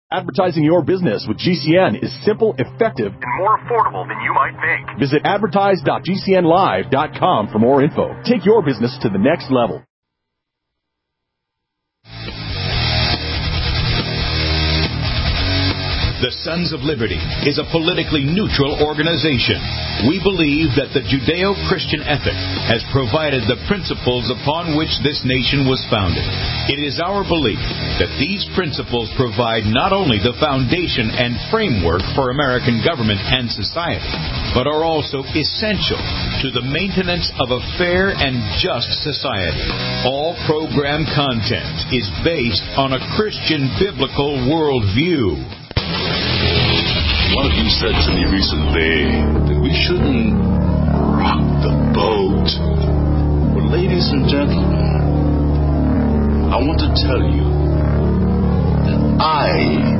Advertising your business with GCN is simple, effective, and more affordable than you might think. Visit advertise.gcnlive.com for more info. Take your business to the next level. The Sons of Liberty is a politically neutral organization. We believe that the Judeo-Christian ethic has provided the principles upon which this nation was founded. It is our belief that these principles provide not only the foundation and framework for American government and society, but are also essential to the maintenance of a fair and just society. All program content is based on a Christian biblical worldview. One of you said to me recently that we shouldn't rock the boat. Well, ladies and gentlemen, I want to tell you that I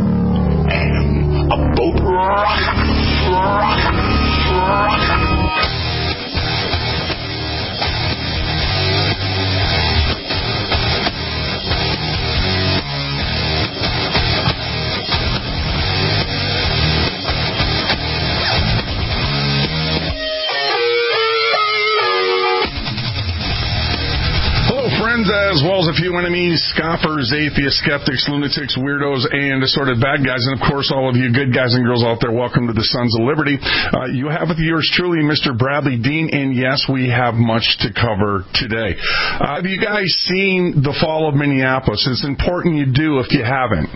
am a boat rocker. As well as a few enemies, scoffers, atheists, skeptics, lunatics, weirdos, and assorted bad guys. And, of course, all of you good guys and girls out there, welcome to the Sons of Liberty. You have with yours truly, Mr. Bradley Dean, and, yes, we have much to cover today. Have you guys seen The Fall of Minneapolis? It's important you do if you haven't.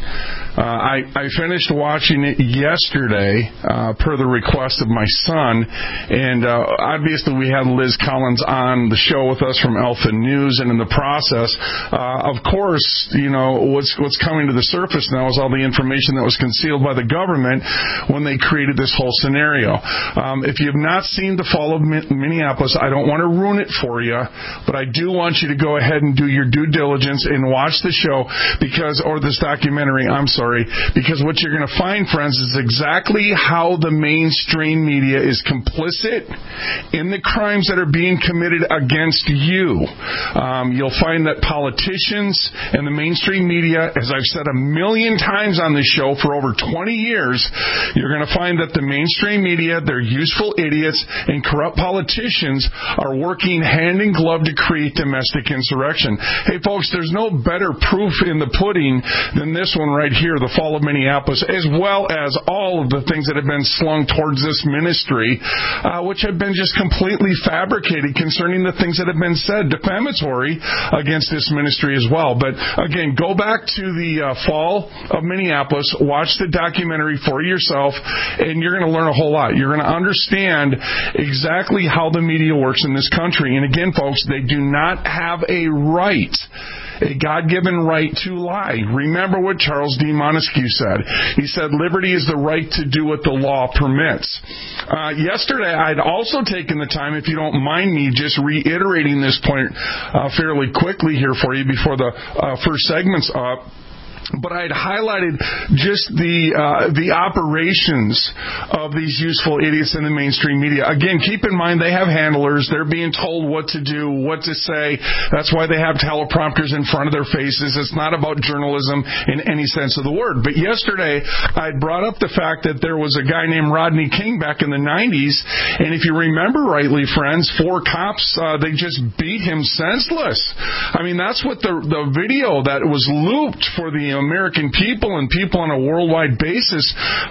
I finished watching it yesterday per the request of my son, and obviously we had Liz Collins on the show with us from Alpha News, and in the process, of course, you know, what's coming to the surface now is all the information that was concealed by the government when they created this whole scenario. If you have not seen The Fall of Minneapolis, I don't want to ruin it for you, but I do want you to go ahead and do your due diligence and watch the show or this documentary, because what you're going to find, friends, is exactly how the mainstream media is complicit in the crimes that are being committed against you. You'll find that politicians and the mainstream media, as I've said a million times on this show for over 20 years, you're going to find that the mainstream media, they're useful idiots, and corrupt politicians are working hand in glove to create domestic insurrection. Hey, folks, there's no better proof in the pudding than this one right here, The Fall of Minneapolis, as well as all of the things that have been slung towards this ministry, which have been just completely fabricated concerning the things that have been said, defamatory against this ministry as well. But again, go back to the Fall of Minneapolis, watch the documentary for yourself, and you're going to learn a whole lot. You're going to understand exactly how the media works in this country. And again, folks, they do not have a right, a God-given right to lie. Remember what Charles D. Montesquieu said. He said, liberty is the right to do what the law permits. Yesterday, I'd also taken the time, if you don't mind me just reiterating this point fairly quickly here for you before the first segment's up. But I had highlighted just the operations of these useful idiots in the mainstream media. Again, keep in mind they have handlers. They're being told what to do, what to say. That's why they have teleprompters in front of their faces. It's not about journalism in any sense of the word. But yesterday, I brought up the fact that there was a guy named Rodney King back in the 90s. And if you remember rightly, friends, 4 cops, they just beat him senseless. I mean, that's what the video that was looped for the American people and people on a worldwide basis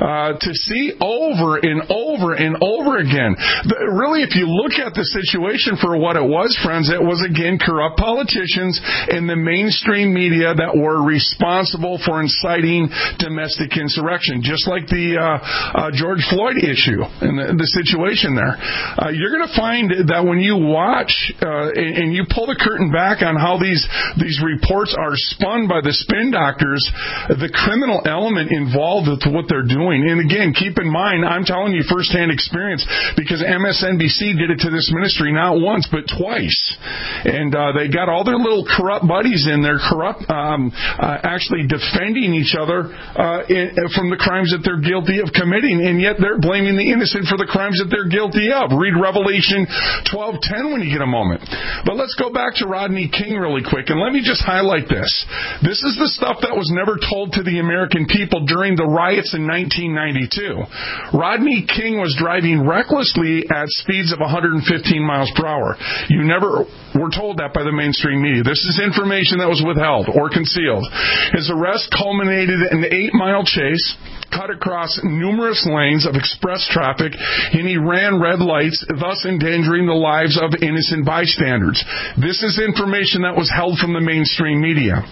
to see over and over and over again. Really, if you look at the situation for what it was, friends, it was, again, corrupt politicians and the mainstream media that were responsible for inciting domestic insurrection, just like the George Floyd issue and the situation there. You're going to find that when you watch and you pull the curtain back on how these reports are spun by the spin doctors, the criminal element involved with what they're doing. And again, keep in mind, I'm telling you firsthand experience, because MSNBC did it to this ministry not once but twice. And they got all their little corrupt buddies in there, actually defending each other from the crimes that they're guilty of committing, and yet they're blaming the innocent for the crimes that they're guilty of. Read Revelation 12:10 when you get a moment. But let's go back to Rodney King really quick, and let me just highlight this. This is the stuff that was was never told to the American people during the riots in 1992. Rodney King was driving recklessly at speeds of 115 miles per hour. You never were told that by the mainstream media. This is information that was withheld or concealed. His arrest culminated in an 8-mile chase, cut across numerous lanes of express traffic, and he ran red lights, thus endangering the lives of innocent bystanders. This is information that was held from the mainstream media.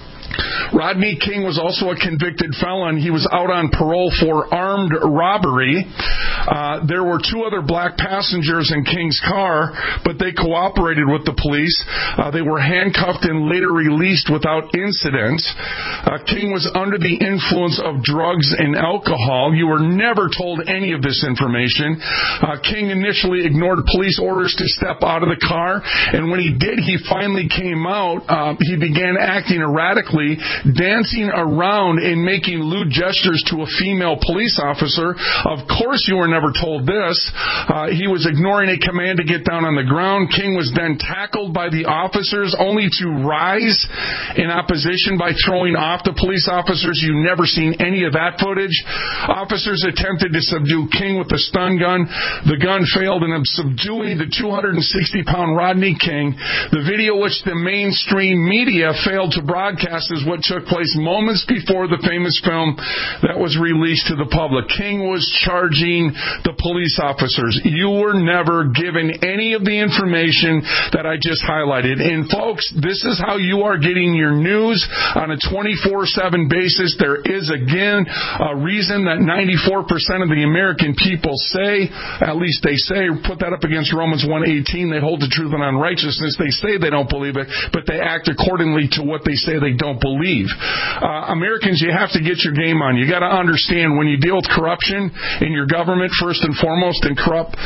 Rodney King was also a convicted felon. He was out on parole for armed robbery. There were 2 other black passengers in King's car, but they cooperated with the police. They were handcuffed and later released without incident. King was under the influence of drugs and alcohol. You were never told any of this information. King initially ignored police orders to step out of the car, and when he did, he finally came out. He began acting erratically, dancing around and making lewd gestures to a female police officer. Of course you were never told this. He was ignoring a command to get down on the ground. King was then tackled by the officers, only to rise in opposition by throwing off the police officers. You've never seen any of that footage. Officers attempted to subdue King with a stun gun. The gun failed in subduing the 260-pound Rodney King. The video, which the mainstream media failed to broadcast, is what took place moments before the famous film that was released to the public. King was charging the police officers. You were never given any of the information that I just highlighted. And folks, this is how you are getting your news on a 24/7 basis. There is, again, a reason that 94% of the American people say, at least they say, put that up against Romans 1:18, they hold the truth and unrighteousness. They say they don't believe it, but they act accordingly to what they say they don't believe. Americans, you have to get your game on. You got to understand, when you deal with corruption in your government, first and foremost, and corrupt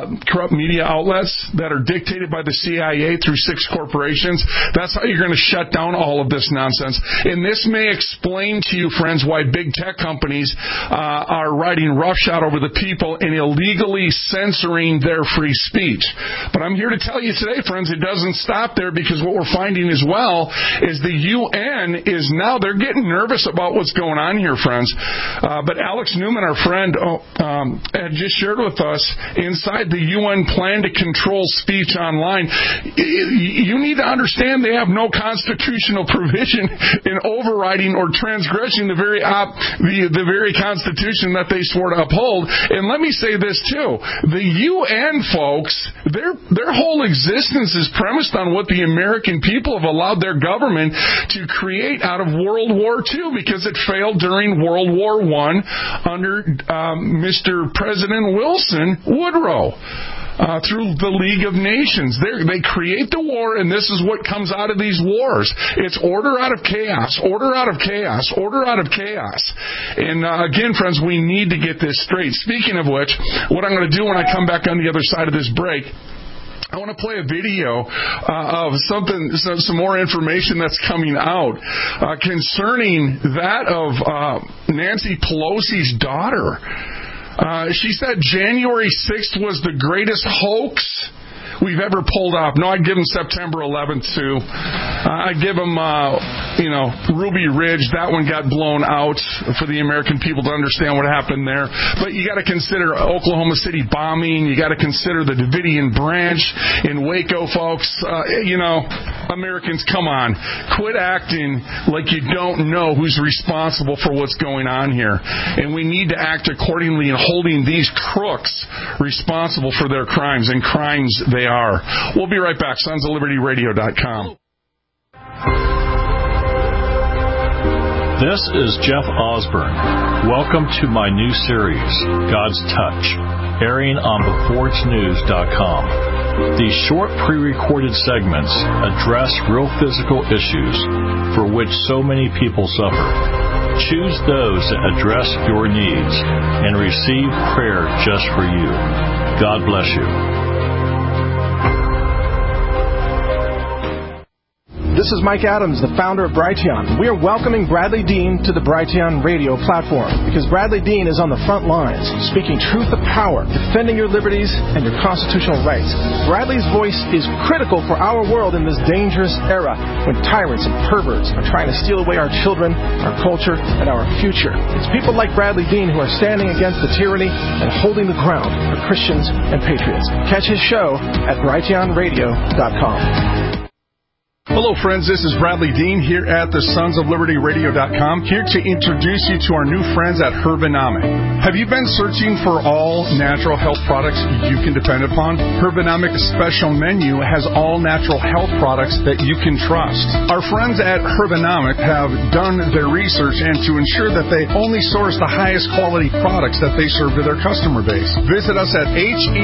media outlets that are dictated by the CIA through 6 corporations, that's how you're going to shut down all of this nonsense. And this may explain to you, friends, why big tech companies are riding roughshod over the people and illegally censoring their free speech. But I'm here to tell you today, friends, it doesn't stop there, because what we're finding as well is the UN is now, they're getting nervous about what's going on here, friends. But Alex Newman, our friend, had just shared with us, inside the UN plan to control speech online, you need to understand they have no constitutional provision in overriding or transgressing the very Constitution that they swore to uphold. And let me say this too: the UN, folks, their whole existence is premised on what the American people have allowed their government to create out of World War II, because it failed during World War I under Mr. President Wilson Woodrow. Through the League of Nations. They create the war, and this is what comes out of these wars. It's order out of chaos, order out of chaos, order out of chaos. And again, friends, we need to get this straight. Speaking of which, what I'm going to do when I come back on the other side of this break, I want to play a video of some more information that's coming out concerning that of Nancy Pelosi's daughter. She said January 6th was the greatest hoax we've ever pulled off. No, I'd give them September 11th, too. I'd give them, Ruby Ridge. That one got blown out for the American people to understand what happened there. But you got to consider Oklahoma City bombing. You got to consider the Davidian branch in Waco, folks. Americans, come on. Quit acting like you don't know who's responsible for what's going on here. And we need to act accordingly in holding these crooks responsible for their crimes, and crimes they are. We'll be right back. SonsOfLibertyRadio.com. This is Jeff Osborne. Welcome to my new series, God's Touch, airing on BeforeIt'sNews.com. These short pre-recorded segments address real physical issues for which so many people suffer. Choose those that address your needs and receive prayer just for you. God bless you. This is Mike Adams, the founder of Brighteon. We are welcoming Bradley Dean to the Brighteon radio platform because Bradley Dean is on the front lines, speaking truth to power, defending your liberties and your constitutional rights. Bradley's voice is critical for our world in this dangerous era when tyrants and perverts are trying to steal away our children, our culture, and our future. It's people like Bradley Dean who are standing against the tyranny and holding the ground for Christians and patriots. Catch his show at brighteonradio.com. Hello, friends. This is Bradley Dean here at the sonsoflibertyradio.com, here to introduce you to our new friends at Herbanomic. Have you been searching for all natural health products you can depend upon? Herbanomic's special menu has all natural health products that you can trust. Our friends at Herbanomic have done their research and to ensure that they only source the highest quality products that they serve to their customer base. Visit us at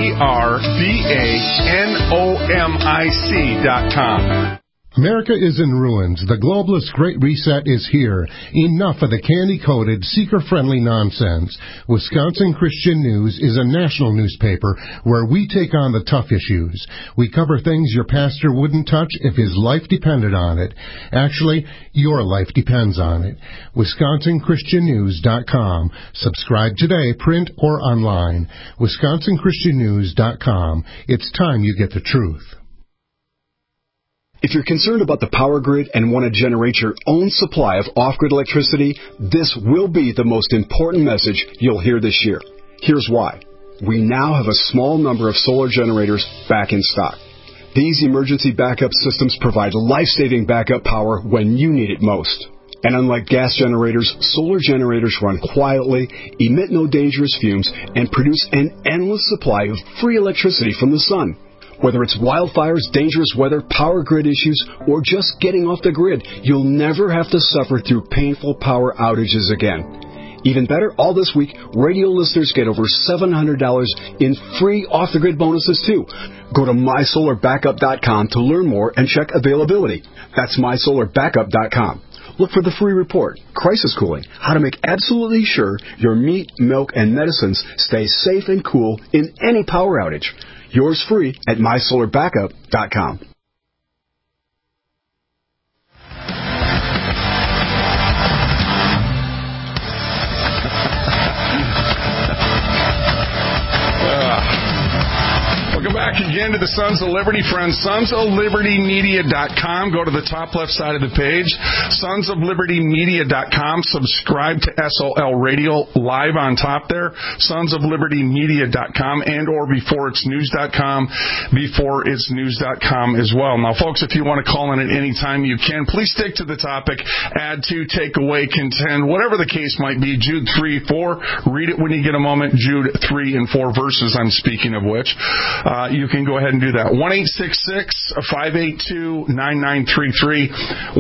herbanomic.com. America is in ruins. The globalist Great Reset is here. Enough of the candy-coated, seeker-friendly nonsense. Wisconsin Christian News is a national newspaper where we take on the tough issues. We cover things your pastor wouldn't touch if his life depended on it. Actually, your life depends on it. WisconsinChristianNews.com. Subscribe today, print or online. WisconsinChristianNews.com. It's time you get the truth. If you're concerned about the power grid and want to generate your own supply of off-grid electricity, this will be the most important message you'll hear this year. Here's why. We now have a small number of solar generators back in stock. These emergency backup systems provide life-saving backup power when you need it most. And unlike gas generators, solar generators run quietly, emit no dangerous fumes, and produce an endless supply of free electricity from the sun. Whether it's wildfires, dangerous weather, power grid issues, or just getting off the grid, you'll never have to suffer through painful power outages again. Even better, all this week, radio listeners get over $700 in free off-the-grid bonuses, too. Go to mysolarbackup.com to learn more and check availability. That's mysolarbackup.com. Look for the free report, Crisis Cooling, how to make absolutely sure your meat, milk, and medicines stay safe and cool in any power outage. Yours free at mysolarbackup.com. Welcome back again to the Sons of Liberty, friends. SonsOfLibertyMedia.com. Go to the top left side of the page. SonsOfLibertyMedia.com. Subscribe to SOL Radio live on top there. SonsOfLibertyMedia.com and or BeforeIt'sNews.com. BeforeIt'sNews.com as well. Now, folks, if you want to call in at any time, you can. Please stick to the topic. Add to, take away, contend, whatever the case might be. Jude 3:4. Read it when you get a moment. Jude 3 and 4 verses, I'm speaking of which. You can go ahead and do that. 1-866-582-9933.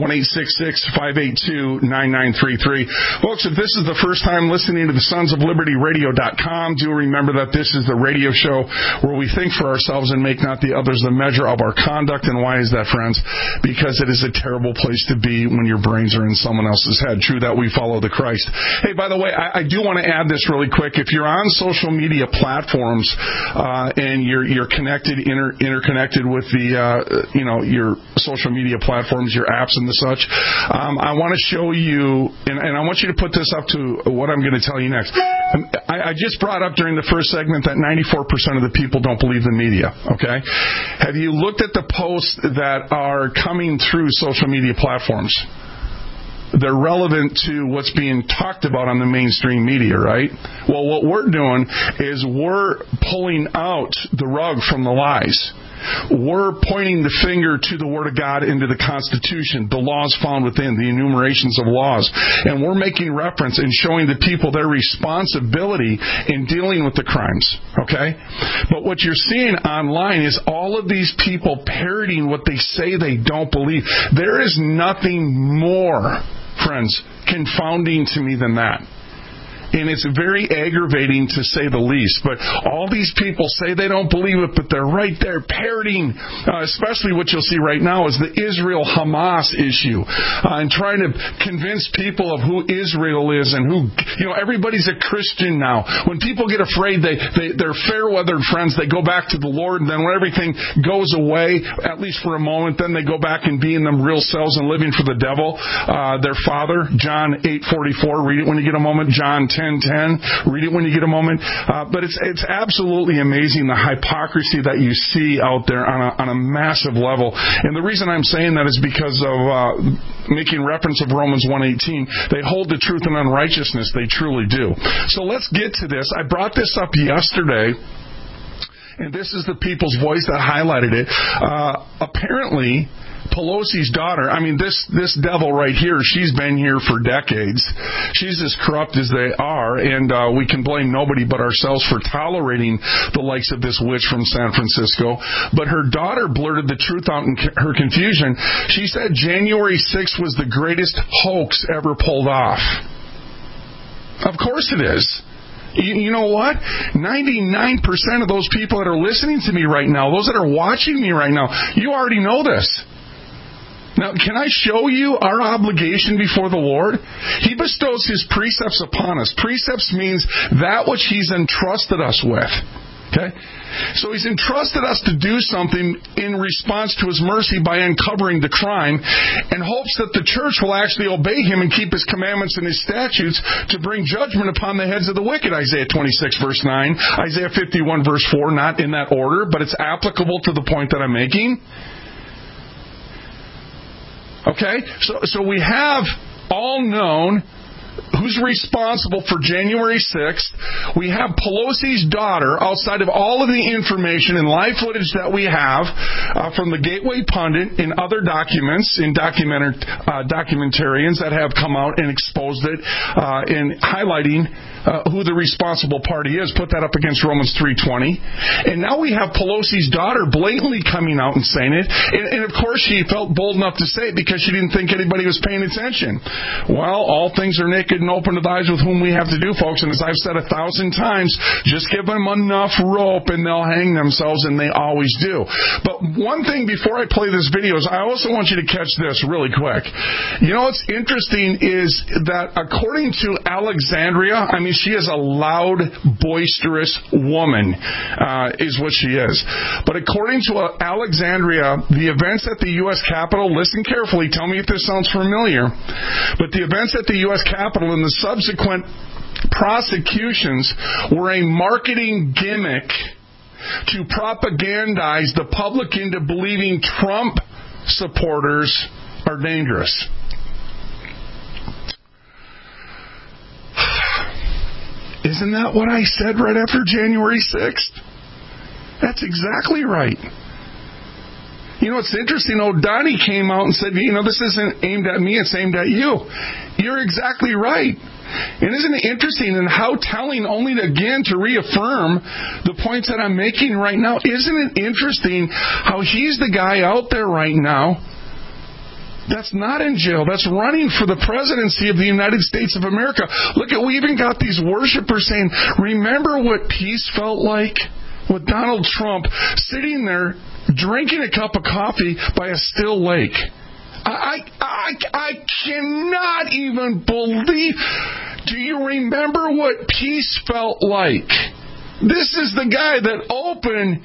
1-866-582-9933. Folks, if this is the first time listening to the SonsOfLibertyRadio.com, do remember that this is the radio show where we think for ourselves and make not the others the measure of our conduct. And why is that, friends? Because it is a terrible place to be when your brains are in someone else's head. True that we follow the Christ. Hey, by the way, I do want to add this really quick. If you're on social media platforms and you're connected, interconnected with the, your social media platforms, your apps and the such, I want to show you, and I want you to put this up to what I'm going to tell you next. I just brought up during the first segment that 94% of the people don't believe the media, okay? Have you looked at the posts that are coming through social media platforms? They're relevant to what's being talked about on the mainstream media, right? Well, what we're doing is we're pulling out the rug from the lies. We're pointing the finger to the Word of God, into the Constitution, the laws found within, the enumerations of laws. And we're making reference and showing the people their responsibility in dealing with the crimes, okay? But what you're seeing online is all of these people parroting what they say they don't believe. There is nothing more, friends, confounding to me than that. And it's very aggravating to say the least. But all these people say they don't believe it, but they're right there parroting, especially what you'll see right now is the Israel-Hamas issue. And trying to convince people of who Israel is and who, everybody's a Christian now. When people get afraid, they're fair-weathered friends. They go back to the Lord, and then when everything goes away, at least for a moment, then they go back and being them real selves and living for the devil. Their father, John 8:44, read it when you get a moment. John 10:10, read it when you get a moment. But it's absolutely amazing the hypocrisy that you see out there on a massive level. And the reason I'm saying that is because of making reference of Romans 1:18. They hold the truth in unrighteousness. They truly do. So let's get to this. I brought this up yesterday. And this is the People's Voice that highlighted it. Apparently, Pelosi's daughter, this devil right here, she's been here for decades. She's as corrupt as they are, and we can blame nobody but ourselves for tolerating the likes of this witch from San Francisco. But her daughter blurted the truth out in her confusion. She said January 6th was the greatest hoax ever pulled off. Of course it is. You know what? 99% of those people that are listening to me right now, those that are watching me right now, you already know this. Now, can I show you our obligation before the Lord? He bestows His precepts upon us. Precepts means that which He's entrusted us with. Okay? So He's entrusted us to do something in response to His mercy by uncovering the crime, and hopes that the church will actually obey Him and keep His commandments and His statutes to bring judgment upon the heads of the wicked. Isaiah 26 verse 9, Isaiah 51 verse 4, not in that order, but it's applicable to the point that I'm making. Okay? So we have all known who's responsible for January 6th. We have Pelosi's daughter, outside of all of the information and live footage that we have from the Gateway Pundit and other documents and documentarians that have come out and exposed it in highlighting who the responsible party is. Put that up against Romans 3:20. And now we have Pelosi's daughter blatantly coming out and saying it. And of course she felt bold enough to say it because she didn't think anybody was paying attention. Well, all things are naked and open to the eyes with whom we have to do, folks. And as I've said 1,000 times, just give them enough rope and they'll hang themselves, and they always do. But one thing before I play this video is I also want you to catch this really quick. You know what's interesting is that according to Alexandria, she is a loud, boisterous woman, is what she is. But according to Alexandria, the events at the U.S. Capitol, listen carefully, tell me if this sounds familiar, but the events at the U.S. Capitol and the subsequent prosecutions were a marketing gimmick to propagandize the public into believing Trump supporters are dangerous. Isn't that what I said right after January 6th? That's exactly right. You know, it's interesting. Donnie came out and said, this isn't aimed at me, it's aimed at you. You're exactly right. And isn't it interesting and how telling, only again to reaffirm the points that I'm making right now, isn't it interesting how he's the guy out there right now that's not in jail, that's running for the presidency of the United States of America. Look at, we even got these worshipers saying, remember what peace felt like with Donald Trump sitting there drinking a cup of coffee by a still lake. I cannot even believe. Do you remember what peace felt like? This is the guy that opened,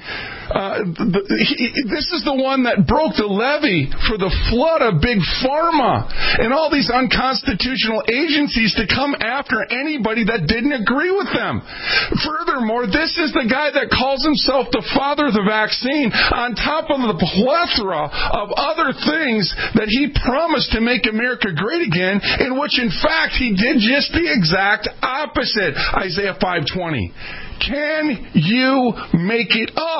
this is the one that broke the levee for the flood of Big Pharma and all these unconstitutional agencies to come after anybody that didn't agree with them. Furthermore, this is the guy that calls himself the father of the vaccine, on top of the plethora of other things that he promised to make America great again, in which, in fact, he did just the exact opposite. Isaiah 5:20. Can you make it up?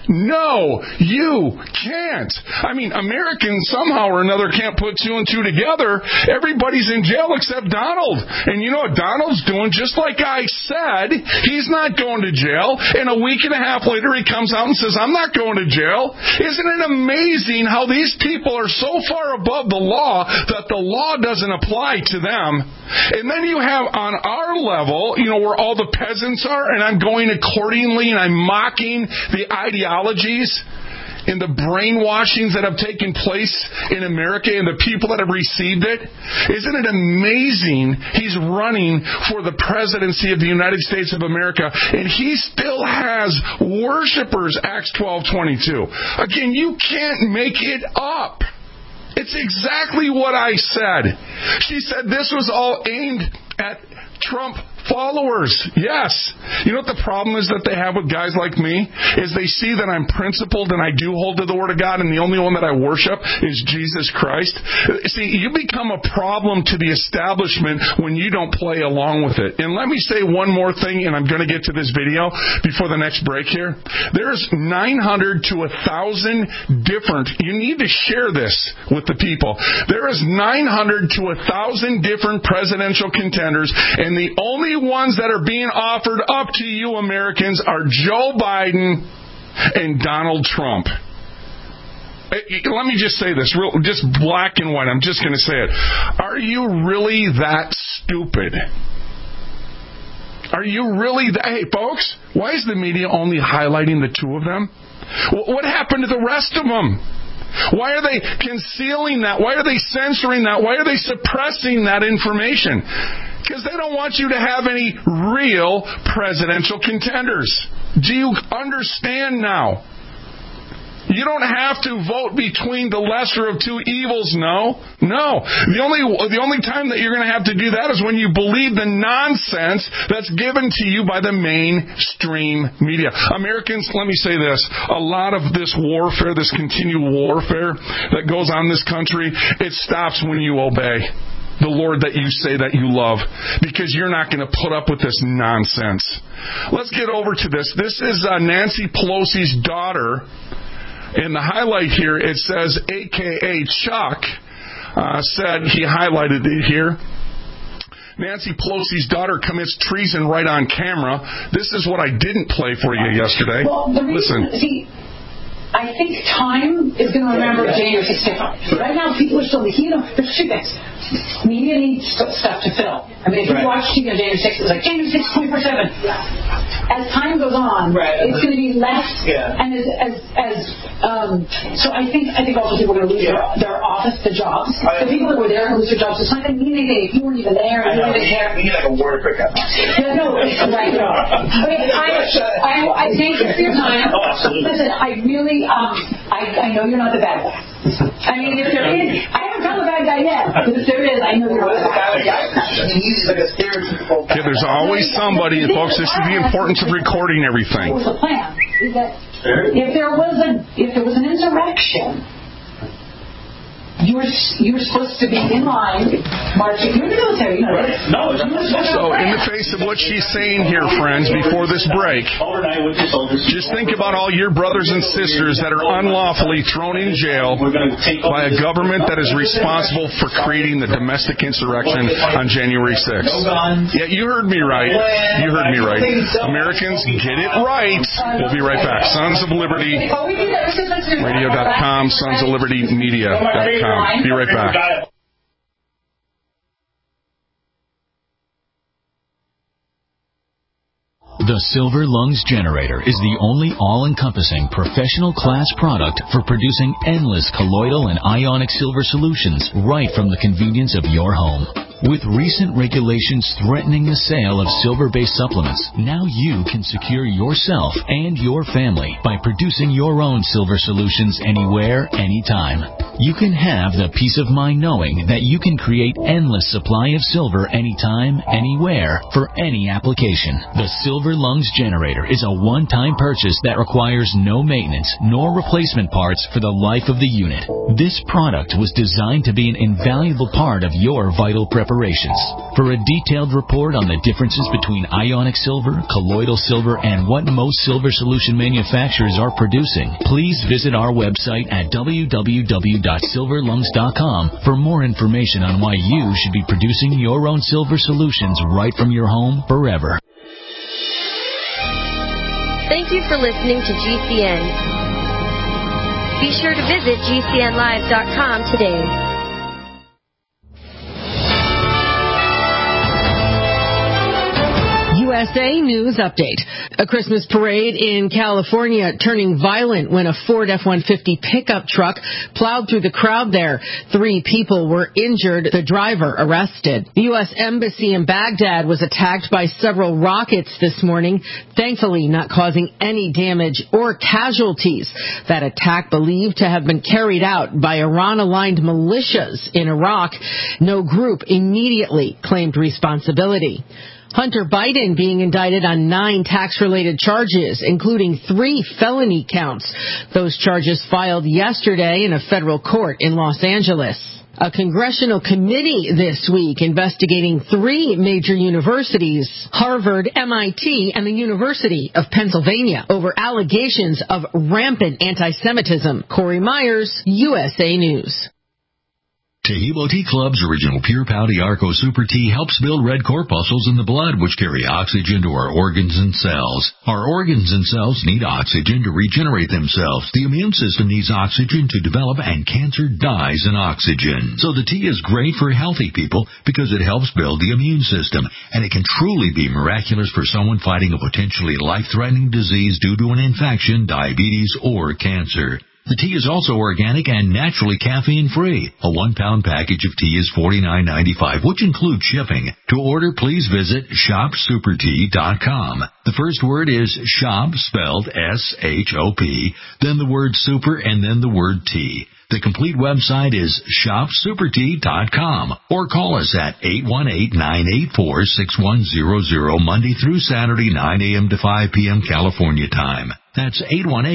No, you can't. I mean, Americans somehow or another can't put two and two together. Everybody's in jail except Donald. And you know what Donald's doing? Just like I said, he's not going to jail. And a week and a half later, he comes out and says, I'm not going to jail. Isn't it amazing how these people are so far above the law that the law doesn't apply to them? And then you have on our level, you know, where all the peasants are, and I'm going accordingly, and I'm mocking the ideologies and the brainwashings that have taken place in America and the people that have received it. Isn't it amazing? He's running for the presidency of the United States of America, and he still has worshipers, Acts 12:22. Again, you can't make it up. It's exactly what I said. She said this was all aimed at Trump followers. Yes. You know what the problem is that they have with guys like me? Is they see that I'm principled and I do hold to the Word of God, and the only one that I worship is Jesus Christ. See, you become a problem to the establishment when you don't play along with it. And let me say one more thing, and I'm going to get to this video before the next break here. There's 900 to 1,000 different, you need to share this with the people. There is 900 to 1,000 different presidential contenders, and the only ones that are being offered up to you Americans are Joe Biden and Donald Trump. Let me just say this, real, just black and white. I'm just going to say it. Are you really that stupid? Are you really that? Hey, folks, why is the media only highlighting the two of them? What happened to the rest of them? Why are they concealing that? Why are they censoring that? Why are they suppressing that information? Because they don't want you to have any real presidential contenders. Do you understand now? You don't have to vote between the lesser of two evils, no. The only time that you're going to have to do that is when you believe the nonsense that's given to you by the mainstream media. Americans, let me say this. A lot of this warfare, this continual warfare that goes on in this country, it stops when you obey the Lord that you say that you love, because you're not going to put up with this nonsense. Let's get over to this. This is Nancy Pelosi's daughter. In the highlight here, it says, a.k.a. Chuck, said, he highlighted it here, Nancy Pelosi's daughter commits treason right on camera. This is what I didn't play for you yesterday. Well, the reason, I think time is going to remember January 6th. Right now, people are still, there's two things. Media needs stuff to fill. I mean, if you watch TV on January 6th, it's like January 6th, 24/7. As time goes on, it's going to be less. And so I think also people are going to lose their office, their jobs. The people that were there are going to lose their jobs. It's not going to mean anything if you weren't even there. You didn't care. We need like a word breakup. No, right. Okay, I thank you for your time. Listen, I really, I know you're not the bad guy. I mean, if there is, I haven't found the bad guy yet, but if there is, I know you're not the bad guy. He's like a stereotypical guy. Yeah, there's always somebody, folks. This is the importance of recording everything. What was the plan? Is that if there was an insurrection, you were supposed to be in line marching. You're in the military, you know. Right. No, so in the face of what she's saying here, friends, before this break, just think about all your brothers and sisters that are unlawfully thrown in jail by a government that is responsible for creating the domestic insurrection on January 6th. Yeah, you heard me right. Americans, get it right. We'll be right back. Sons of Liberty Radio.com, Sons of Liberty Media.com. Be right back. The Silver Lungs Generator is the only all-encompassing professional class product for producing endless colloidal and ionic silver solutions right from the convenience of your home. With recent regulations threatening the sale of silver-based supplements, now you can secure yourself and your family by producing your own silver solutions anywhere, anytime. You can have the peace of mind knowing that you can create endless supply of silver anytime, anywhere, for any application. The Silver Lungs Generator is a one-time purchase that requires no maintenance nor replacement parts for the life of the unit. This product was designed to be an invaluable part of your vital preparation operations. For a detailed report on the differences between ionic silver, colloidal silver, and what most silver solution manufacturers are producing, please visit our website at www.silverlungs.com for more information on why you should be producing your own silver solutions right from your home forever. Thank you for listening to GCN. Be sure to visit GCNlive.com today. USA News Update. A Christmas parade in California turning violent when a Ford F-150 pickup truck plowed through the crowd there. 3 people were injured, the driver arrested. The U.S. Embassy in Baghdad was attacked by several rockets this morning, thankfully not causing any damage or casualties. That attack believed to have been carried out by Iran-aligned militias in Iraq. No group immediately claimed responsibility. Hunter Biden being indicted on 9 tax-related charges, including 3 felony counts. Those charges filed yesterday in a federal court in Los Angeles. A congressional committee this week investigating 3 major universities, Harvard, MIT, and the University of Pennsylvania, over allegations of rampant anti-Semitism. Corey Myers, USA News. Taheebo Tea Club's original Pure Pouty Arco Super Tea helps build red corpuscles in the blood, which carry oxygen to our organs and cells. Our organs and cells need oxygen to regenerate themselves. The immune system needs oxygen to develop, and cancer dies in oxygen. So the tea is great for healthy people because it helps build the immune system, and it can truly be miraculous for someone fighting a potentially life-threatening disease due to an infection, diabetes, or cancer. The tea is also organic and naturally caffeine-free. A 1-pound package of tea is $49.95, which includes shipping. To order, please visit shopsupertea.com. The first word is shop, spelled S-H-O-P, then the word super, and then the word tea. The complete website is shopsupertea.com, or call us at 818-984-6100, Monday through Saturday, 9 a.m. to 5 p.m. California time. That's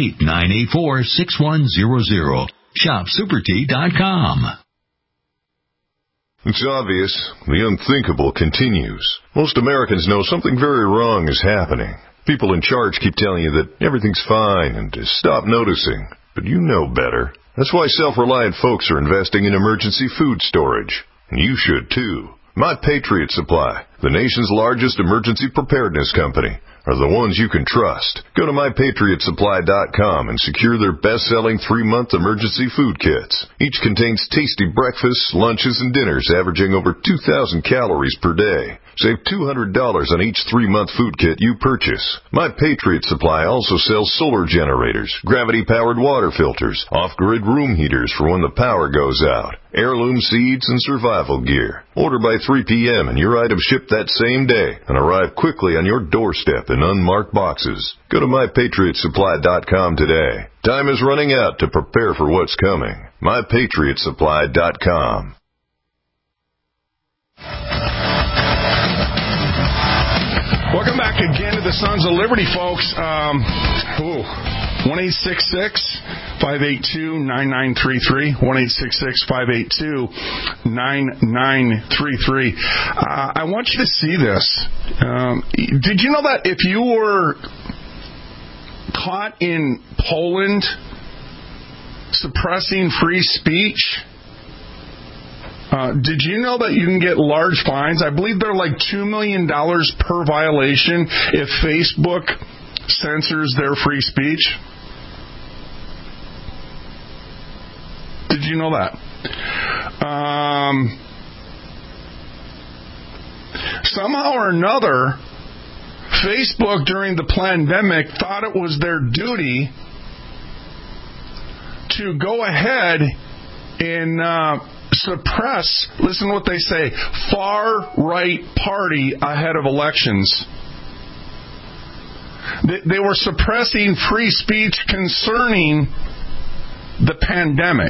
818-984-6100. ShopSuperTea.com. It's obvious. The unthinkable continues. Most Americans know something very wrong is happening. People in charge keep telling you that everything's fine and to stop noticing. But you know better. That's why self-reliant folks are investing in emergency food storage. And you should too. My Patriot Supply, the nation's largest emergency preparedness company, are the ones you can trust. Go to MyPatriotSupply.com and secure their best-selling 3-month emergency food kits. Each contains tasty breakfasts, lunches, and dinners averaging over 2,000 calories per day. Save $200 on each 3-month food kit you purchase. My Patriot Supply also sells solar generators, gravity-powered water filters, off-grid room heaters for when the power goes out, heirloom seeds, and survival gear. Order by 3 p.m. and your items ship that same day and arrive quickly on your doorstep in unmarked boxes. Go to MyPatriotSupply.com today. Time is running out to prepare for what's coming. MyPatriotSupply.com. Welcome back again to the Sons of Liberty, folks. 1-866-582-9933. 1-866-582-9933. I want you to see this. Did you know that if you were caught in Poland suppressing free speech, did you know that you can get large fines? I believe they're like $2 million per violation if Facebook censors their free speech. Did you know that? Somehow or another, Facebook during the pandemic thought it was their duty to go ahead and suppress, listen to what they say, far-right party ahead of elections. They were suppressing free speech concerning the pandemic.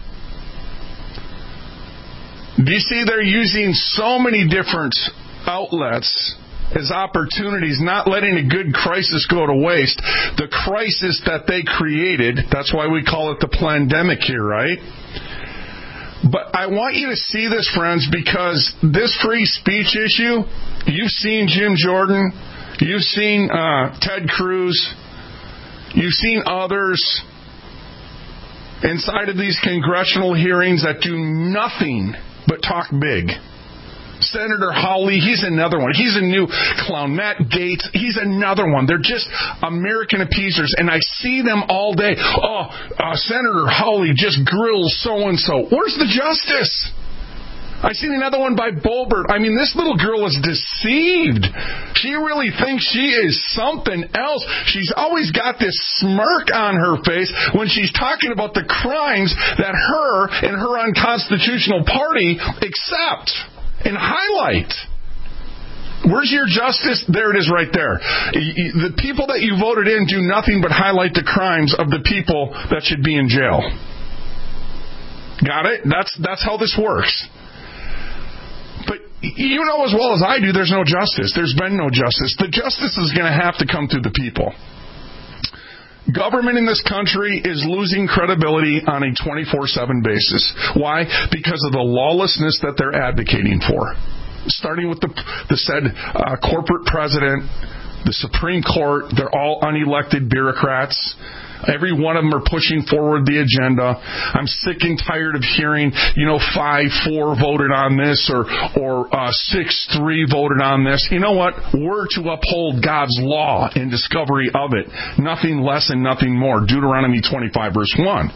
Do you see they're using so many different outlets as opportunities, not letting a good crisis go to waste? The crisis that they created, that's why we call it the pandemic here, right? But I want you to see this, friends, because this free speech issue, you've seen Jim Jordan, you've seen Ted Cruz, you've seen others inside of these congressional hearings that do nothing but talk big. Senator Hawley, he's another one. He's a new clown. Matt Gaetz, he's another one. They're just American appeasers, and I see them all day. Senator Hawley just grills so-and-so. Where's the justice? I seen another one by Boebert. I mean, this little girl is deceived. She really thinks she is something else. She's always got this smirk on her face when she's talking about the crimes that her and her unconstitutional party accept and highlight. Where's your justice? There it is right there. The people that you voted in do nothing but highlight the crimes of the people that should be in jail. Got it? That's how this works. But you know as well as I do, there's no justice. There's been no justice. The justice is going to have to come through the people. Government in this country is losing credibility on a 24/7 basis. Why? Because of the lawlessness that they're advocating for. Starting with the said corporate president, the Supreme Court, they're all unelected bureaucrats. Every one of them are pushing forward the agenda. I'm sick and tired of hearing, 5-4 voted on this or 6-3 voted on this. You know what? We're to uphold God's law and discovery of it. Nothing less and nothing more. Deuteronomy 25, verse 1.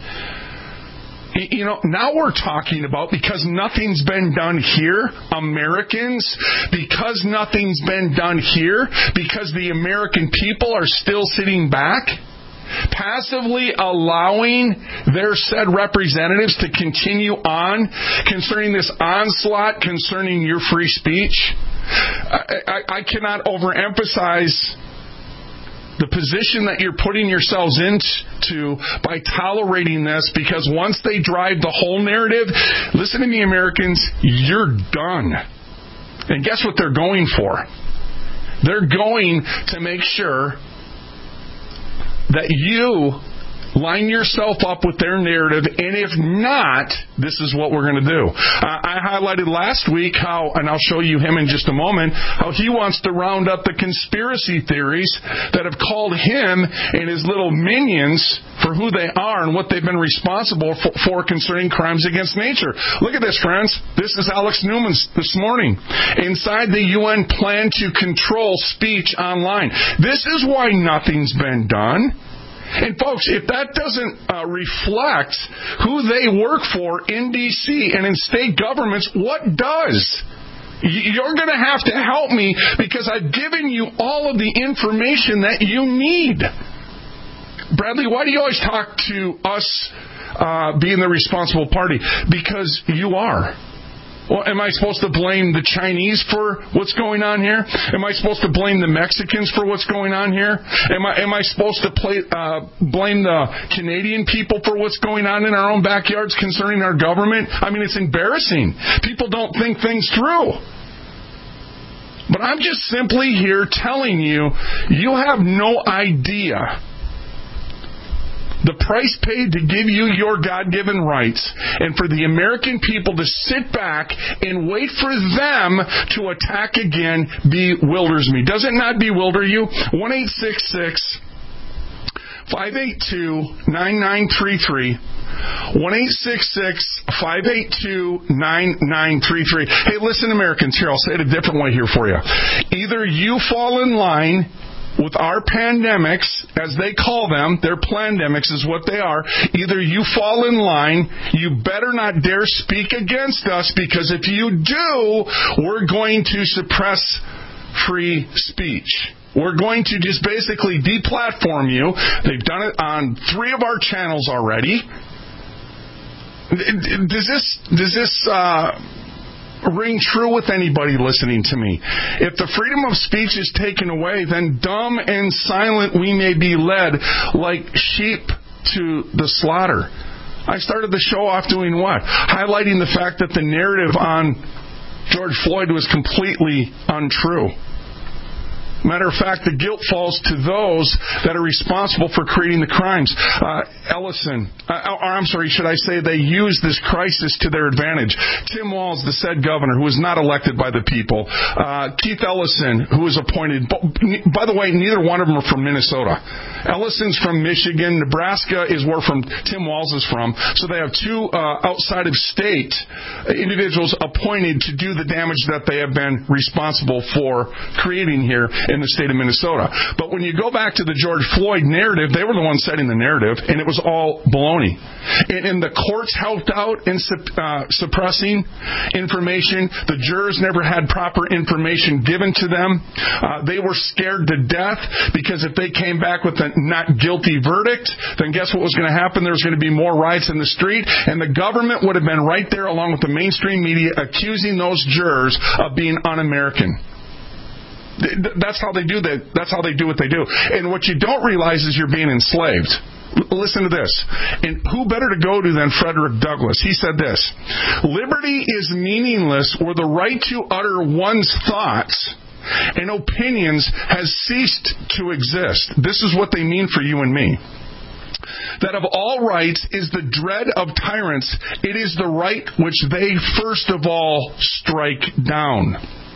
Now we're talking about, because nothing's been done here, Americans, because nothing's been done here, because the American people are still sitting back, passively allowing their said representatives to continue on concerning this onslaught concerning your free speech. I cannot overemphasize the position that you're putting yourselves into by tolerating this, because once they drive the whole narrative, listen to me, Americans, you're done. And guess what they're going for? They're going to make sure that you line yourself up with their narrative, and if not, this is what we're going to do. I highlighted last week how, and I'll show you him in just a moment, how he wants to round up the conspiracy theories that have called him and his little minions for who they are and what they've been responsible for concerning crimes against nature. Look at this, friends. This is Alex Newman this morning. Inside the UN plan to control speech online. This is why nothing's been done. And folks, if that doesn't reflect who they work for in D.C. and in state governments, what does? You're going to have to help me, because I've given you all of the information that you need. Bradley, why do you always talk to us being the responsible party? Because you are. Well, am I supposed to blame the Chinese for what's going on here? Am I supposed to blame the Mexicans for what's going on here? Am I supposed to blame the Canadian people for what's going on in our own backyards concerning our government? I mean, it's embarrassing. People don't think things through. But I'm just simply here telling you, you have no idea the price paid to give you your God-given rights, and for the American people to sit back and wait for them to attack again bewilders me. Does it not bewilder you? 1-866-582-9933. 1-866-582-9933. Hey, listen, Americans, here, I'll say it a different way here for you. Either you fall in line with our pandemics, as they call them, their plandemics is what they are. Either you fall in line, you better not dare speak against us, because if you do, we're going to suppress free speech. We're going to just basically deplatform you. They've done it on 3 of our channels already. Does this ring true with anybody listening to me? If the freedom of speech is taken away, then dumb and silent we may be led like sheep to the slaughter. I started the show off doing what? Highlighting the fact that the narrative on George Floyd was completely untrue. Matter of fact, the guilt falls to those that are responsible for creating the crimes. They use this crisis to their advantage. Tim Walz, the said governor, who was not elected by the people. Keith Ellison, who was appointed. By the way, neither one of them are from Minnesota. Ellison's from Michigan. Nebraska is where Tim Walz is from. So they have two outside of state individuals appointed to do the damage that they have been responsible for creating here in the state of Minnesota. But when you go back to the George Floyd narrative, they were the ones setting the narrative, and it was all baloney. And the courts helped out in suppressing information. The jurors never had proper information given to them. They were scared to death because if they came back with a not guilty verdict, then guess what was going to happen? There was going to be more riots in the street, and the government would have been right there along with the mainstream media accusing those jurors of being un-American. That's how they do that. That's how they do what they do. And what you don't realize is you're being enslaved. Listen to this. And who better to go to than Frederick Douglass? He said this: liberty is meaningless where the right to utter one's thoughts and opinions has ceased to exist. This is what they mean for you and me. That of all rights is the dread of tyrants. It is the right which they first of all strike down.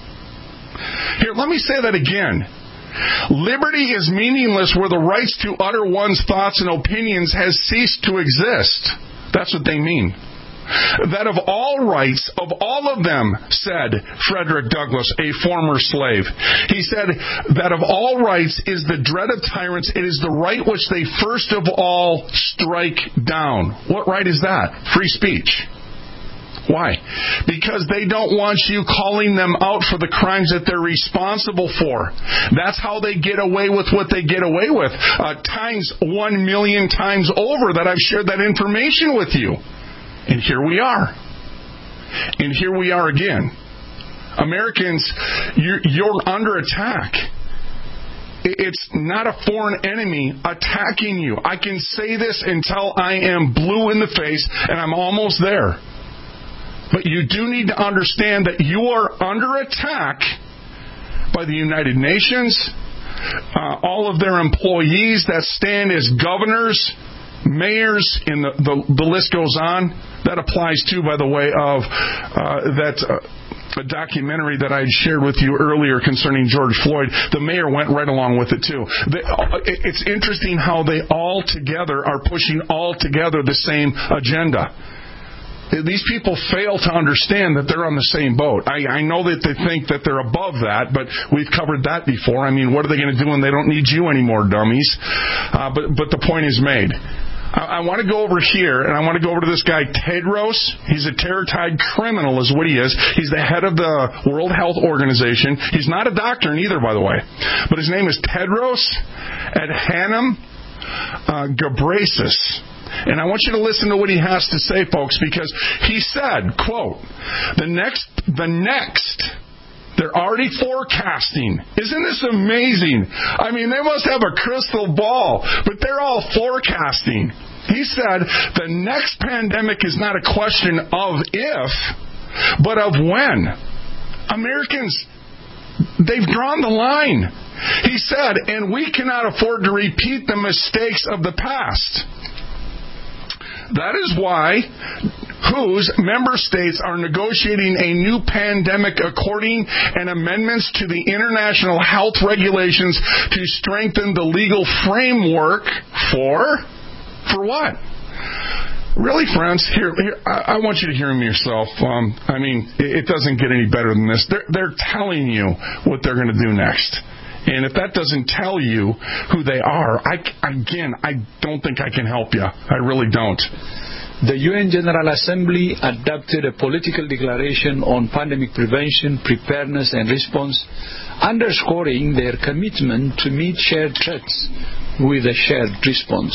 Here, let me say that again. Liberty is meaningless where the rights to utter one's thoughts and opinions has ceased to exist. That's what they mean. That of all rights, of all of them, said Frederick Douglass, a former slave. He said that of all rights is the dread of tyrants. It is the right which they first of all strike down. What right is that? Free speech. Why? Because they don't want you calling them out for the crimes that they're responsible for. That's how they get away with what they get away with. Times 1 million times over that I've shared that information with you. And here we are. And here we are again. Americans, you're under attack. It's not a foreign enemy attacking you. I can say this until I am blue in the face, and I'm almost there. But you do need to understand that you are under attack by the United Nations, all of their employees that stand as governors, mayors, and the list goes on. That applies too, by the way, of a documentary that I had shared with you earlier concerning George Floyd. The mayor went right along with it too. It's interesting how they all together are pushing all together the same agenda. These people fail to understand that they're on the same boat. I know that they think that they're above that, but we've covered that before. I mean, what are they going to do when they don't need you anymore, dummies? But the point is made. I want to go over here, and I want to go over to this guy, Tedros. He's a terror-tied criminal is what he is. He's the head of the World Health Organization. He's not a doctor neither, by the way. But his name is Tedros Adhanom Ghebreyesus. And I want you to listen to what he has to say, folks, because he said, quote, the next, they're already forecasting. Isn't this amazing? I mean, they must have a crystal ball, but they're all forecasting. He said, the next pandemic is not a question of if, but of when. Americans, they've drawn the line. He said, and we cannot afford to repeat the mistakes of the past. That is why WHO's member states are negotiating a new pandemic according and amendments to the international health regulations to strengthen the legal framework for what? Really, friends, here I want you to hear me yourself. I mean, it doesn't get any better than this. They're telling you what they're going to do next. And if that doesn't tell you who they are, I don't think I can help you. I really don't. The UN General Assembly adopted a political declaration on pandemic prevention, preparedness, and response, underscoring their commitment to meet shared threats with a shared response.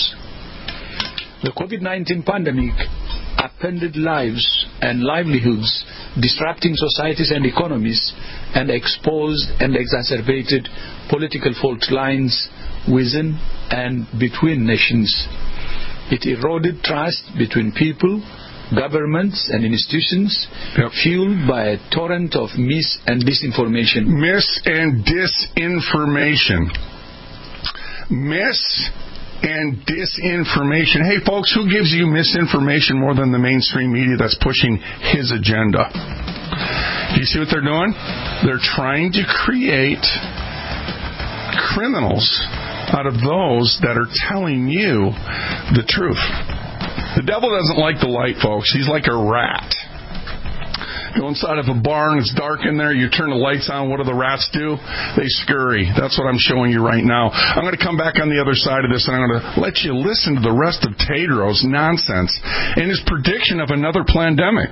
The COVID-19 pandemic upended lives and livelihoods, disrupting societies and economies, and exposed and exacerbated political fault lines within and between nations. It eroded trust between people governments and institutions fueled by a torrent of mis and disinformation. Mis and disinformation. Mis and disinformation. Hey, folks, who gives you misinformation more than the mainstream media that's pushing his agenda? You see what they're doing? They're trying to create criminals out of those that are telling you the truth. The devil doesn't like the light, folks. He's like a rat. Go inside of a barn, it's dark in there, you turn the lights on, what do the rats do? They scurry. That's what I'm showing you right now. I'm going to come back on the other side of this, and I'm going to let you listen to the rest of Tedros' nonsense and his prediction of another pandemic.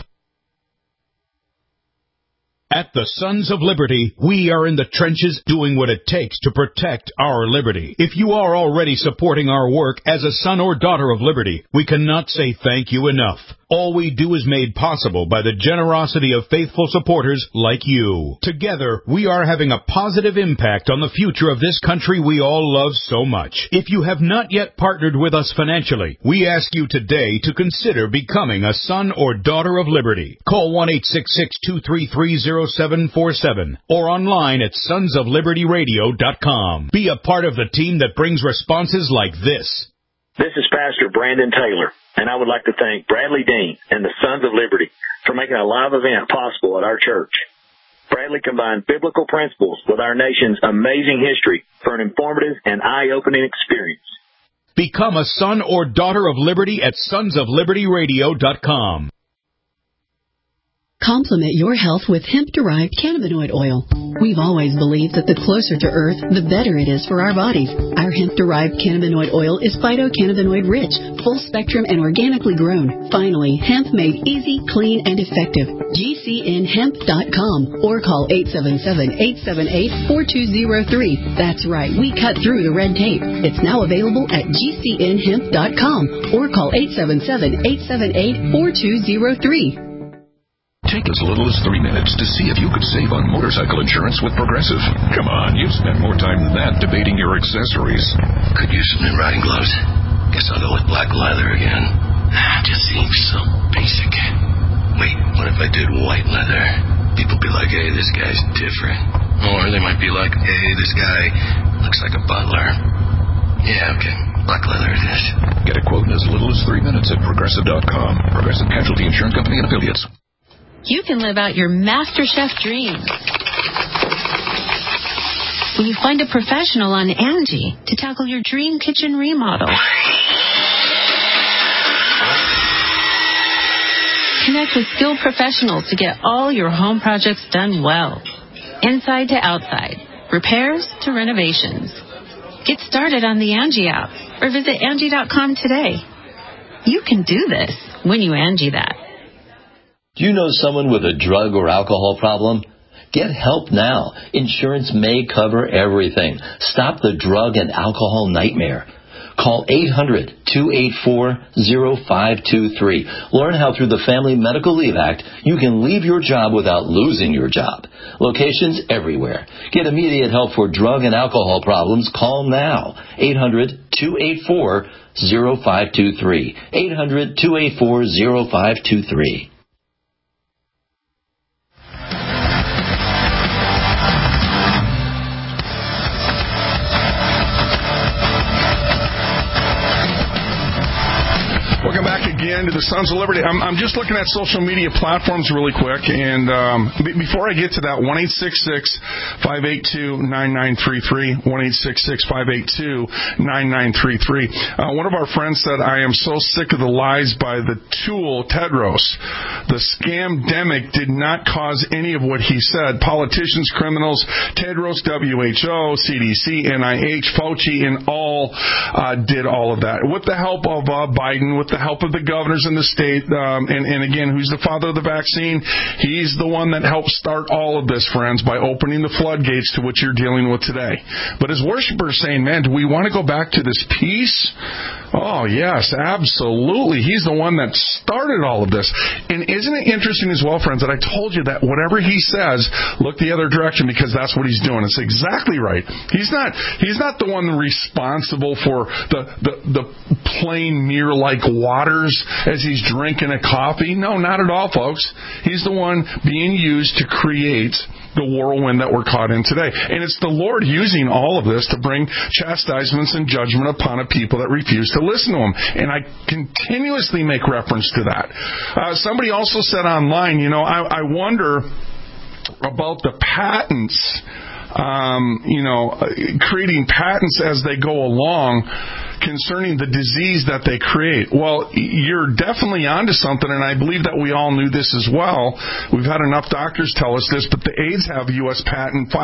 At the Sons of Liberty, we are in the trenches doing what it takes to protect our liberty. If you are already supporting our work as a son or daughter of liberty, we cannot say thank you enough. All we do is made possible by the generosity of faithful supporters like you. Together, we are having a positive impact on the future of this country we all love so much. If you have not yet partnered with us financially, we ask you today to consider becoming a son or daughter of liberty. Call 1-866-233-0747 or online at sonsoflibertyradio.com. Be a part of the team that brings responses like this. This is Pastor Brandon Taylor, and I would like to thank Bradley Dean and the Sons of Liberty for making a live event possible at our church. Bradley combined biblical principles with our nation's amazing history for an informative and eye-opening experience. Become a son or daughter of liberty at sonsoflibertyradio.com. Complement your health with hemp-derived cannabinoid oil. We've always believed that the closer to Earth, the better it is for our bodies. Our hemp-derived cannabinoid oil is phytocannabinoid-rich, full-spectrum, and organically grown. Finally, hemp made easy, clean, and effective. GCNhemp.com or call 877-878-4203. That's right, we cut through the red tape. It's now available at GCNhemp.com or call 877-878-4203. Take as little as 3 minutes to see if you could save on motorcycle insurance with Progressive. Come on, you've spent more time than that debating your accessories. Could use some new riding gloves. Guess I'll go with black leather again. Just seems so basic. Wait, what if I did white leather? People be like, hey, this guy's different. Or they might be like, hey, this guy looks like a butler. Yeah, okay. Black leather it is. Get a quote in as little as 3 minutes at Progressive.com. Progressive Casualty Insurance Company and Affiliates. You can live out your MasterChef dreams when you find a professional on Angie to tackle your dream kitchen remodel. Connect with skilled professionals to get all your home projects done well. Inside to outside, repairs to renovations. Get started on the Angie app or visit Angie.com today. You can do this when you Angie that. Do you know someone with a drug or alcohol problem? Get help now. Insurance may cover everything. Stop the drug and alcohol nightmare. Call 800-284-0523. Learn how through the Family Medical Leave Act you can leave your job without losing your job. Locations everywhere. Get immediate help for drug and alcohol problems. Call now. 800-284-0523. 800-284-0523. Welcome back again to the Sons of Liberty. I'm just looking at social media platforms really quick, and before I get to that, 1-866-582-9933, 1-866-582-9933. One of our friends said, I am so sick of the lies by the tool, Tedros. The scam-demic did not cause any of what he said. Politicians, criminals, Tedros, WHO, CDC, NIH, Fauci, and all did all of that. With the help of Biden, with the help of the governors in the state, and again, who's the father of the vaccine? He's the one that helped start all of this, friends, by opening the floodgates to what you're dealing with today. But as worshipers saying, man, do we want to go back to this peace? Oh, yes, absolutely. He's the one that started all of this. And isn't it interesting as well, friends, that I told you that whatever he says, look the other direction because that's what he's doing. It's exactly right. He's not the one responsible for the plain mirror-like waters as he's drinking a coffee. No, not at all, folks. He's the one being used to create the whirlwind that we're caught in today. And it's the Lord using all of this to bring chastisements and judgment upon a people that refuse to listen to Him. And I continuously make reference to that. Somebody also said online, I wonder about the patents, creating patents as they go along concerning the disease that they create. Well, you're definitely onto something, and I believe that we all knew this as well. We've had enough doctors tell us this, but the AIDS have U.S. patent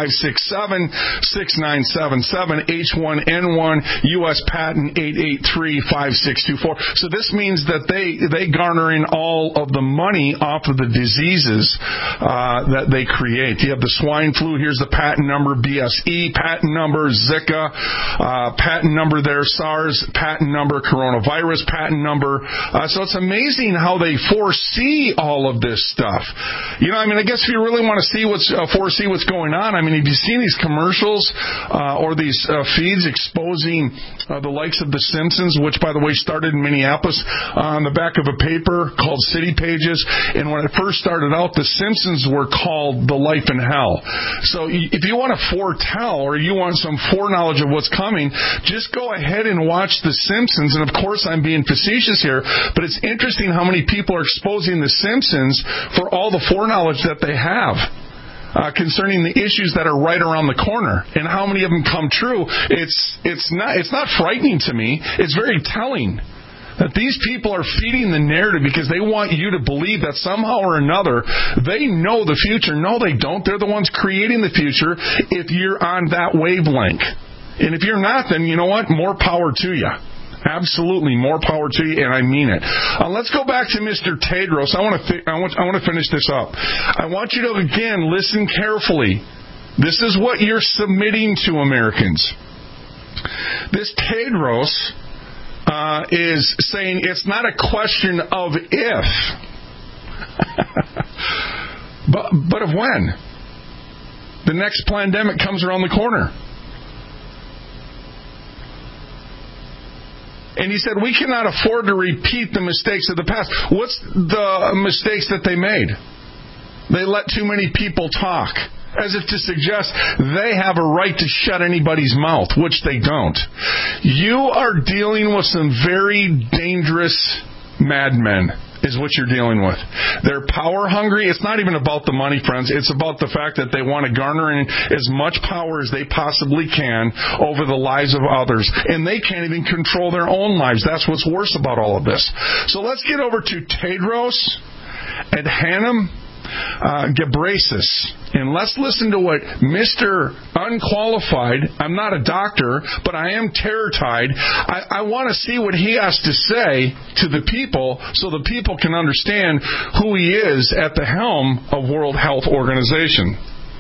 567-6977, H1N1, U.S. patent 883-5624. So this means that they garner in all of the money off of the diseases that they create. You have the swine flu. Here's the patent number, BSE, patent number, Zika, patent number there, SARS, patent number, coronavirus patent number. So it's amazing how they foresee all of this stuff. I guess if you really want to foresee what's going on, have you seen these commercials or these feeds exposing the likes of The Simpsons, which, by the way, started in Minneapolis on the back of a paper called City Pages. And when it first started out, The Simpsons were called The Life in Hell. So if you want to foretell or you want some foreknowledge of what's coming, just go ahead and watch The Simpsons. And of course, I'm being facetious here, but it's interesting how many people are exposing The Simpsons for all the foreknowledge that they have concerning the issues that are right around the corner, and how many of them come true. It's not frightening to me. It's very telling that these people are feeding the narrative because they want you to believe that somehow or another they know the future. No, they don't. They're the ones creating the future if you're on that wavelength. And if you're not, then you know what? More power to you. Absolutely, more power to you, and I mean it. Let's go back to Mr. Tedros. I want to finish this up. I want you to, again, listen carefully. This is what you're submitting to Americans. This Tedros is saying it's not a question of if, but of when. The next pandemic comes around the corner. And he said, we cannot afford to repeat the mistakes of the past. What's the mistakes that they made? They let too many people talk, as if to suggest they have a right to shut anybody's mouth, which they don't. You are dealing with some very dangerous madmen, is what you're dealing with. They're power hungry. It's not even about the money, friends. It's about the fact that they want to garner in as much power as they possibly can over the lives of others. And they can't even control their own lives. That's what's worse about all of this. So let's get over to Tedros Adhanom Ghebreyesus. And let's listen to what Mr. Unqualified, I'm not a doctor, but I am terror-tied. I want to see what he has to say to the people so the people can understand who he is at the helm of World Health Organization.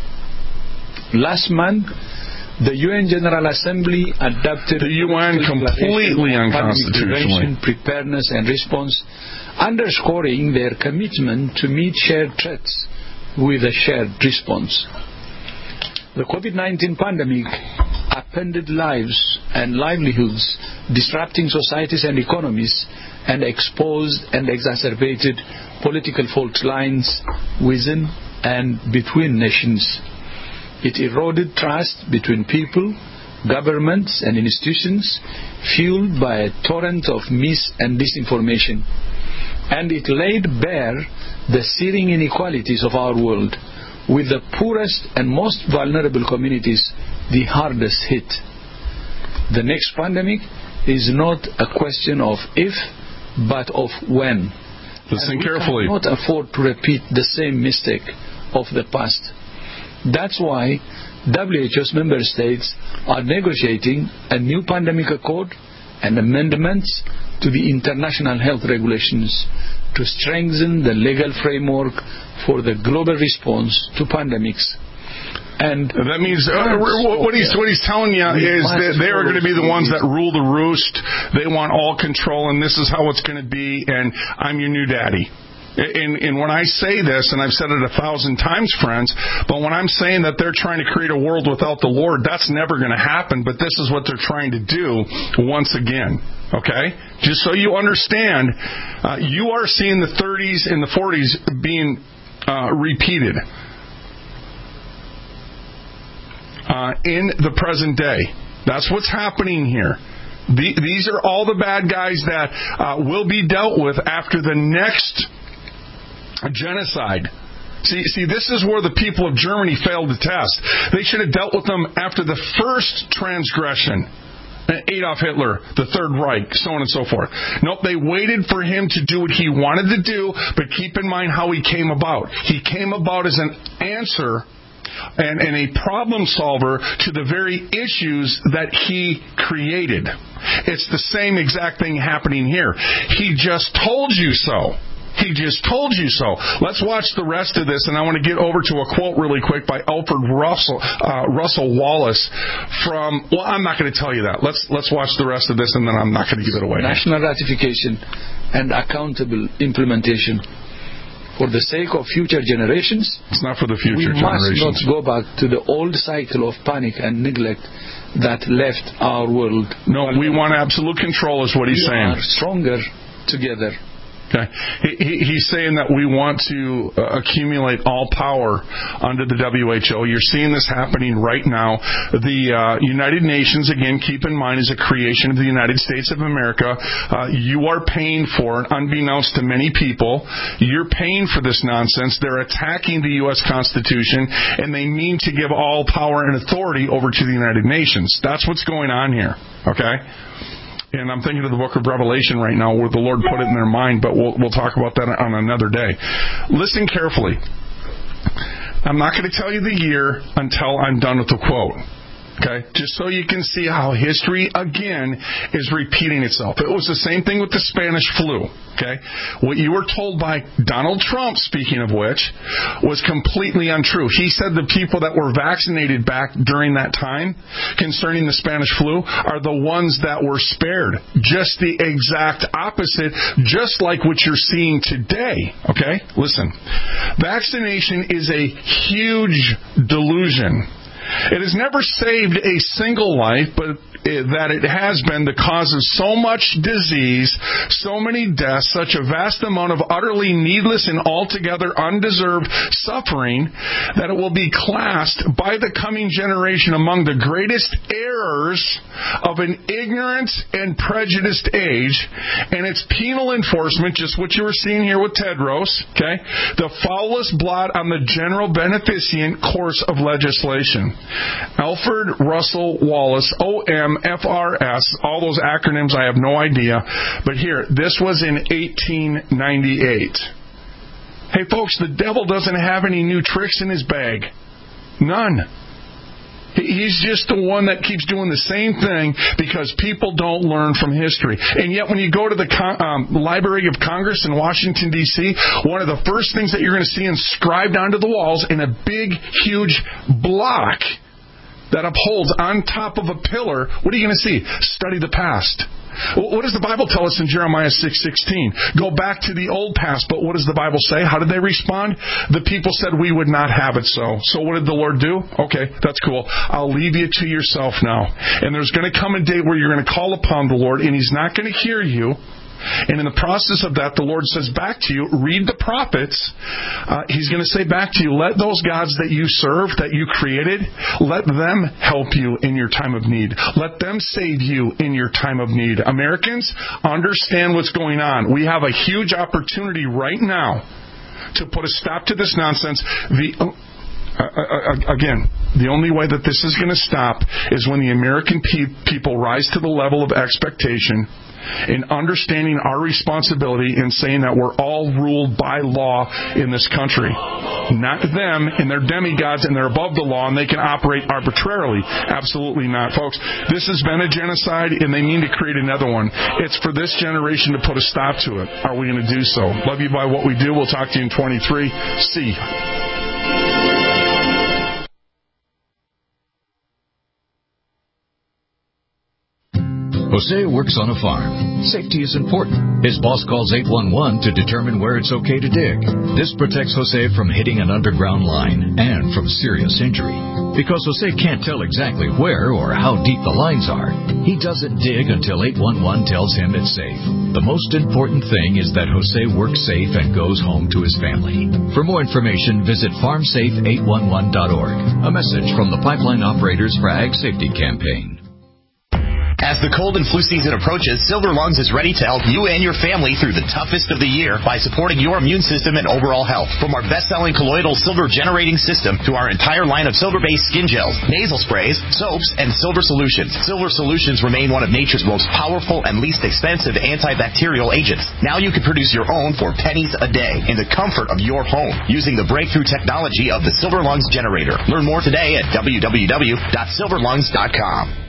Last month, the UN General Assembly adopted the UN completely unconstitutional preparedness and response, underscoring their commitment to meet shared threats with a shared response. The COVID-19 pandemic upended lives and livelihoods, disrupting societies and economies, and exposed and exacerbated political fault lines within and between nations. It eroded trust between people, governments, and institutions, fueled by a torrent of mis- and disinformation. And it laid bare the searing inequalities of our world, with the poorest and most vulnerable communities the hardest hit. The next pandemic is not a question of if, but of when. Listen carefully. We cannot afford to repeat the same mistake of the past. That's why WHO's member states are negotiating a new pandemic accord and amendments to the international health regulations to strengthen the legal framework for the global response to pandemics. And that means what he's telling you is that they are going to be the ones that rule the roost. They want all control, and this is how it's going to be, and I'm your new daddy. And when I say this, and I've said it 1,000 times, friends, but when I'm saying that they're trying to create a world without the Lord, that's never going to happen, but this is what they're trying to do once again. Okay? Just so you understand, you are seeing the 30s and the 40s being repeated in the present day. That's what's happening here. These are all the bad guys that will be dealt with after the next genocide. See, this is where the people of Germany failed the test. They should have dealt with them after the first transgression. Adolf Hitler, the Third Reich, so on and so forth. Nope, they waited for him to do what he wanted to do, but keep in mind how he came about. He came about as an answer and a problem solver to the very issues that he created. It's the same exact thing happening here. He just told you so. He just told you so. Let's watch the rest of this, and I want to get over to a quote really quick by Alfred Russel Wallace from, well, I'm not going to tell you that. Let's watch the rest of this, and then I'm not going to give it away. National ratification and accountable implementation. For the sake of future generations, it's not for the future generations. We must not go back to the old cycle of panic and neglect that left our world. No, we want absolute control, is what he's saying. We are stronger together. Okay. He's saying that we want to accumulate all power under the WHO. You're seeing this happening right now. The United Nations, again, keep in mind, is a creation of the United States of America. You are paying for it, unbeknownst to many people. You're paying for this nonsense. They're attacking the U.S. Constitution, and they mean to give all power and authority over to the United Nations. That's what's going on here. Okay? And I'm thinking of the book of Revelation right now where the Lord put it in their mind, but we'll talk about that on another day. Listen carefully. I'm not going to tell you the year until I'm done with the quote. Okay? Just so you can see how history, again, is repeating itself. It was the same thing with the Spanish flu. Okay? What you were told by Donald Trump, speaking of which, was completely untrue. He said the people that were vaccinated back during that time concerning the Spanish flu are the ones that were spared. Just the exact opposite, just like what you're seeing today. Okay? Listen. Vaccination is a huge delusion. It has never saved a single life, but that it has been the cause of so much disease, so many deaths, such a vast amount of utterly needless and altogether undeserved suffering, that it will be classed by the coming generation among the greatest errors of an ignorant and prejudiced age, and its penal enforcement, just what you were seeing here with Tedros, okay, the foulest blot on the general beneficent course of legislation. Alfred Russel Wallace, OMFRS, all those acronyms, I have no idea. But here, this was in 1898. Hey, folks, the devil doesn't have any new tricks in his bag. None. He's just the one that keeps doing the same thing because people don't learn from history. And yet when you go to the Library of Congress in Washington, D.C., one of the first things that you're going to see inscribed onto the walls in a big, huge block that upholds on top of a pillar, what are you going to see? Study the past. What does the Bible tell us in Jeremiah 6:16? Go back to the old past, but what does the Bible say? How did they respond? The people said, we would not have it so. So what did the Lord do? Okay, that's cool. I'll leave you to yourself now. And there's going to come a day where you're going to call upon the Lord, and He's not going to hear you. And in the process of that, the Lord says back to you, read the prophets. He's going to say back to you, let those gods that you serve, that you created, let them help you in your time of need. Let them save you in your time of need. Americans, understand what's going on. We have a huge opportunity right now to put a stop to this nonsense. Again, the only way that this is going to stop is when the American people rise to the level of expectation in understanding our responsibility in saying that we're all ruled by law in this country. Not them and their demigods, and they're above the law and they can operate arbitrarily. Absolutely not, folks. This has been a genocide and they mean to create another one. It's for this generation to put a stop to it. Are we going to do so? Love you by what we do. We'll talk to you in 23. See you. Jose works on a farm. Safety is important. His boss calls 811 to determine where it's okay to dig. This protects Jose from hitting an underground line and from serious injury. Because Jose can't tell exactly where or how deep the lines are, he doesn't dig until 811 tells him it's safe. The most important thing is that Jose works safe and goes home to his family. For more information, visit farmsafe811.org. A message from the Pipeline Operators for Ag Safety Campaign. As the cold and flu season approaches, Silver Lungs is ready to help you and your family through the toughest of the year by supporting your immune system and overall health. From our best-selling colloidal silver generating system to our entire line of silver-based skin gels, nasal sprays, soaps, and silver solutions. Silver solutions remain one of nature's most powerful and least expensive antibacterial agents. Now you can produce your own for pennies a day in the comfort of your home using the breakthrough technology of the Silver Lungs generator. Learn more today at www.silverlungs.com.